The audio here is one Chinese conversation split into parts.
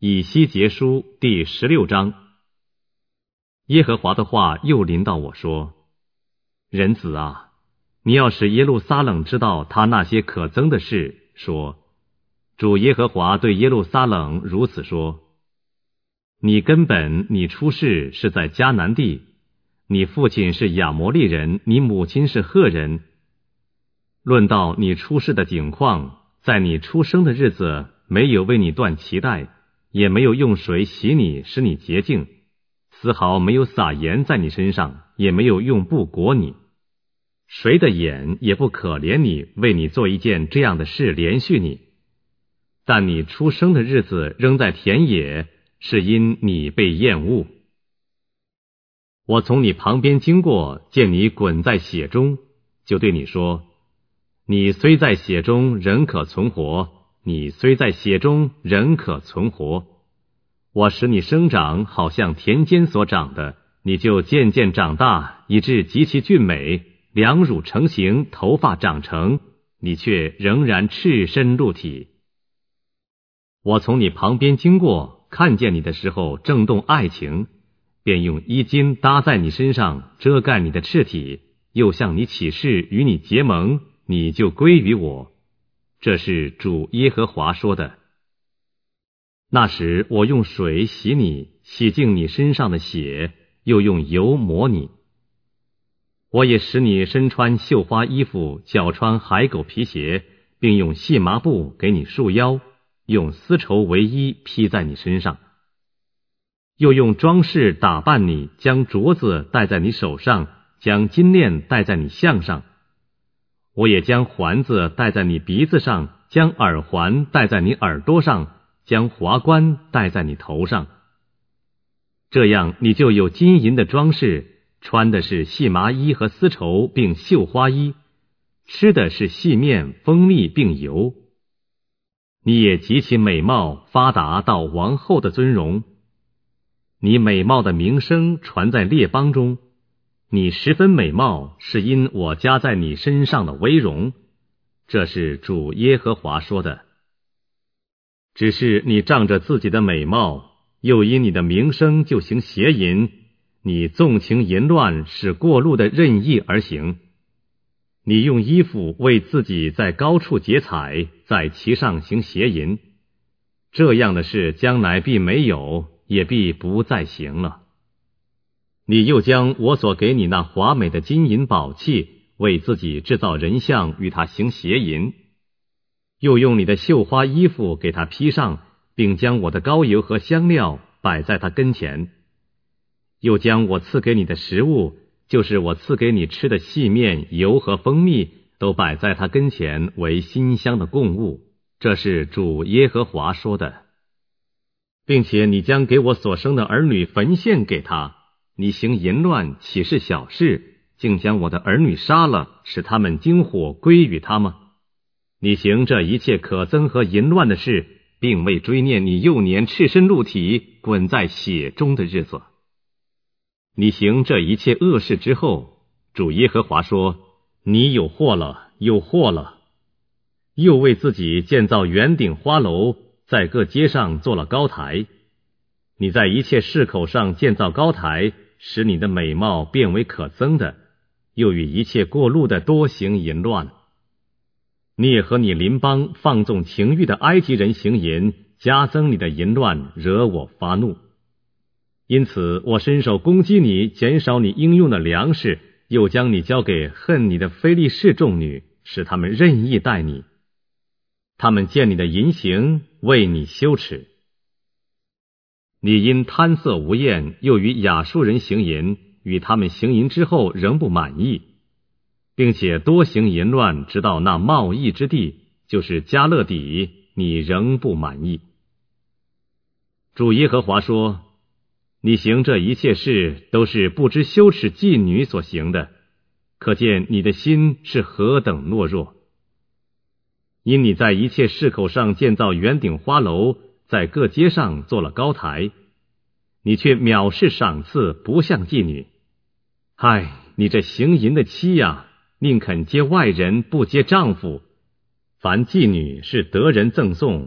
以西结书第16章。耶和华的话又临到我说：人子啊，你要使耶路撒冷知道他那些可憎的事，说：主耶和华对耶路撒冷如此说：你出世是在迦南地，你父亲是亚摩利人，你母亲是赫人。论到你出世的景况，在你出生的日子，没有为你断脐带，也没有用水洗你，使你洁净，丝毫没有撒盐在你身上，也没有用布裹你。谁的眼也不可怜你，为你做一件这样的事连续你。但你出生的日子仍在田野，是因你被厌恶。我从你旁边经过，见你滚在血中，就对你说：你虽在血中，仍可存活；你虽在血中，仍可存活。我使你生长，好像田间所长的，你就渐渐长大，以致极其俊美，两乳成形，头发长成，你却仍然赤身露体。我从你旁边经过，看见你的时候正动爱情，便用衣襟搭在你身上，遮盖你的赤体，又向你起誓，与你结盟，你就归于我。这是主耶和华说的。那时我用水洗你，洗净你身上的血，又用油抹你。我也使你身穿绣花衣服，脚穿海狗皮鞋，并用细麻布给你束腰，用丝绸为衣披在你身上。又用装饰打扮你，将镯子戴在你手上，将金链戴在你项上。我也将环子戴在你鼻子上，将耳环戴在你耳朵上，将华冠戴在你头上。这样你就有金银的装饰，穿的是细麻衣和丝绸，并绣花衣，吃的是细面、蜂蜜并油。你也极其美貌，发达到王后的尊荣。你美貌的名声传在列邦中，你十分美貌，是因我加在你身上的威荣。这是主耶和华说的。只是你仗着自己的美貌，又因你的名声就行邪淫，你纵情淫乱，使过路的任意而行。你用衣服为自己在高处结彩，在其上行邪淫。这样的事将来必没有，也必不再行了。你又将我所给你那华美的金银宝器，为自己制造人像，与他行邪淫。又用你的绣花衣服给他披上，并将我的膏油和香料摆在他跟前。又将我赐给你的食物，就是我赐给你吃的细面、油和蜂蜜，都摆在他跟前，为馨香的供物。这是主耶和华说的。并且你将给我所生的儿女焚献给他。你行淫乱，岂是小事？竟将我的儿女杀了，使他们经火归于他吗？你行这一切可憎和淫乱的事，并未追念你幼年赤身露体，滚在血中的日子。你行这一切恶事之后，主耶和华说：你有祸了，有祸了！又为自己建造圆顶花楼，在各街上做了高台。你在一切市口上建造高台，使你的美貌变为可憎的，又与一切过路的多行淫乱。你也和你邻邦放纵情欲的埃及人行淫，加增你的淫乱，惹我发怒。因此我伸手攻击你，减少你应用的粮食，又将你交给恨你的非利士众女，使他们任意待你。他们见你的淫行，为你羞耻。你因贪色无厌，又与亚述人行淫，与他们行淫之后仍不满意，并且多行淫乱，直到那贸易之地，就是迦勒底，你仍不满意。主耶和华说：你行这一切事，都是不知羞耻妓女所行的，可见你的心是何等懦弱。因你在一切市口上建造圆顶花楼，在各街上做了高台，你却藐视赏赐，不像妓女。唉，你这行淫的妻呀，宁肯接外人，不接丈夫。凡妓女是得人赠送，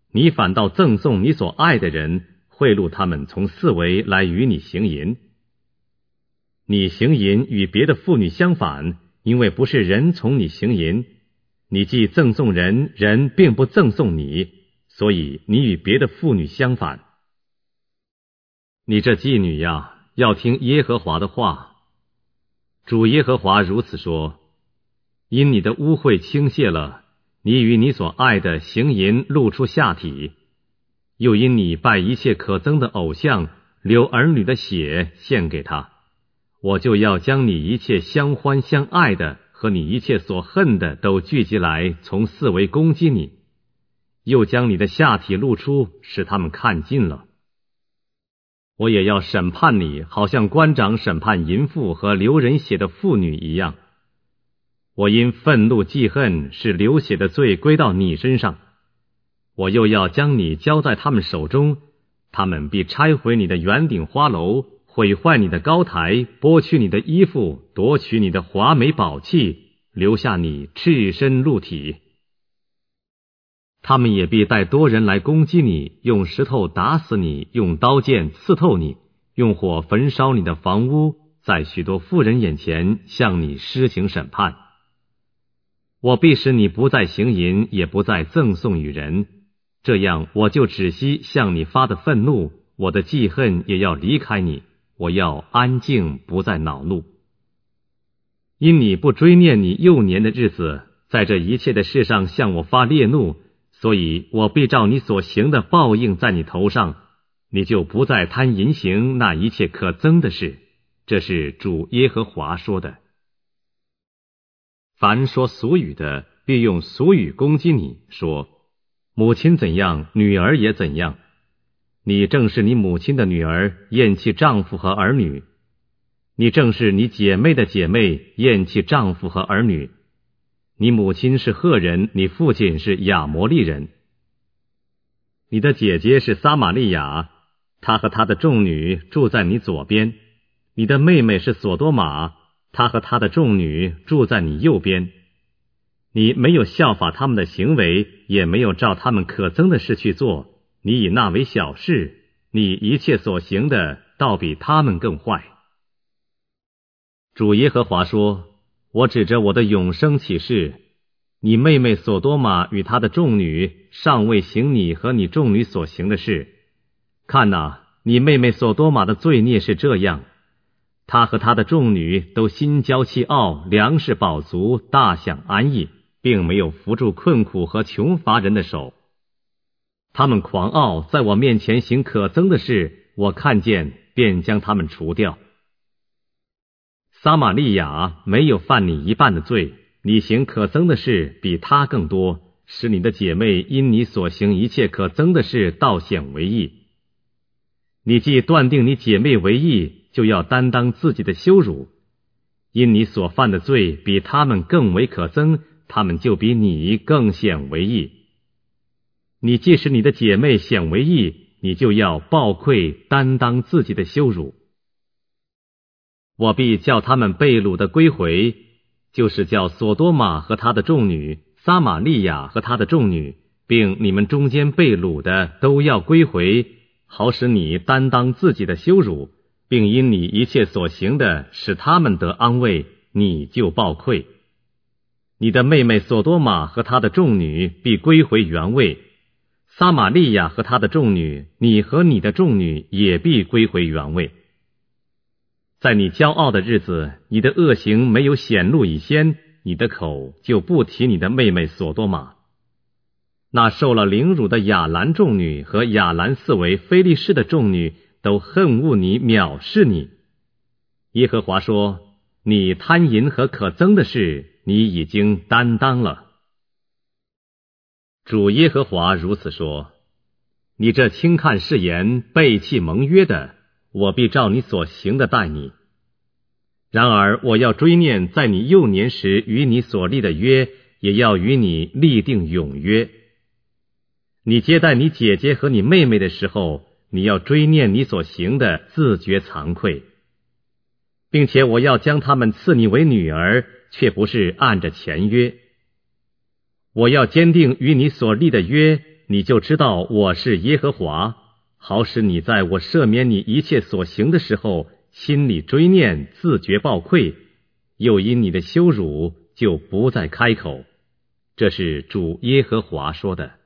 你反倒赠送你所爱的人，贿赂他们从四围来与你行淫。你行淫与别的妇女相反，因为不是人从你行淫，你既赠送人，人并不赠送你，所以你与别的妇女相反。你这妓女呀，要听耶和华的话。主耶和华如此说：因你的污秽倾泻了，你与你所爱的行淫露出下体，又因你拜一切可憎的偶像，流儿女的血献给他，我就要将你一切相欢相爱的和你一切所恨的都聚集来，从四围攻击你，又将你的下体露出，使他们看尽了。我也要审判你，好像官长审判淫妇和流人血的妇女一样。我因愤怒记恨，使流血的罪归到你身上，我又要将你交在他们手中，他们必拆毁你的圆顶花楼，毁坏你的高台，剥去你的衣服，夺取你的华美宝器，留下你赤身露体。他们也必带多人来攻击你，用石头打死你，用刀剑刺透你，用火焚烧你的房屋，在许多妇人眼前向你施行审判。我必使你不再行淫，也不再赠送与人，这样我就止息向你发的愤怒，我的记恨也要离开你，我要安静，不再恼怒。因你不追念你幼年的日子，在这一切的事上向我发烈怒，所以我必照你所行的报应在你头上，你就不再贪淫行那一切可憎的事。这是主耶和华说的。凡说俗语的，必用俗语攻击你，说母亲怎样，女儿也怎样。你正是你母亲的女儿，厌弃丈夫和儿女；你正是你姐妹的姐妹，厌弃丈夫和儿女。你母亲是赫人，你父亲是亚摩利人。你的姐姐是撒玛利亚，她和她的众女住在你左边。你的妹妹是索多玛，她和她的众女住在你右边。你没有效法他们的行为，也没有照他们可憎的事去做，你以那为小事，你一切所行的倒比他们更坏。主耶和华说：我指着我的永生起誓，你妹妹索多玛与她的众女尚未行你和你众女所行的事。看哪，你妹妹索多玛的罪孽是这样，她和她的众女都心骄气傲，粮食饱足，大享安逸，并没有扶住困苦和穷乏人的手。他们狂傲，在我面前行可憎的事，我看见便将他们除掉。撒玛利亚没有犯你一半的罪，你行可憎的事比他更多，使你的姐妹因你所行一切可憎的事倒显为义。你既断定你姐妹为义，就要担当自己的羞辱，因你所犯的罪比他们更为可憎，他们就比你更显为义。你既使你的姐妹显为义，你就要抱愧担当自己的羞辱。我必叫他们被掳的归回，就是叫索多玛和他的众女，撒玛利亚和他的众女，并你们中间被掳的都要归回，好使你担当自己的羞辱，并因你一切所行的使他们得安慰，你就抱愧。你的妹妹索多玛和他的众女必归回原位，撒玛利亚和他的众女，你和你的众女也必归回原位。在你骄傲的日子，你的恶行没有显露以先，你的口就不提你的妹妹索多玛。那受了凌辱的亚兰众女和亚兰四围非利士的众女都恨恶你，藐视你。耶和华说：你贪淫和可憎的事，你已经担当了。主耶和华如此说：你这轻看誓言，背弃盟约的，我必照你所行的待你。然而我要追念在你幼年时与你所立的约，也要与你立定永约。你接待你姐姐和你妹妹的时候，你要追念你所行的，自觉惭愧，并且我要将他们赐你为女儿，却不是按着前约。我要坚定与你所立的约， 你就知道我是耶和华，好使你在我赦免你一切所行的时候，心里追念，自觉抱愧，又因你的羞辱就不再开口。这是主耶和华说的。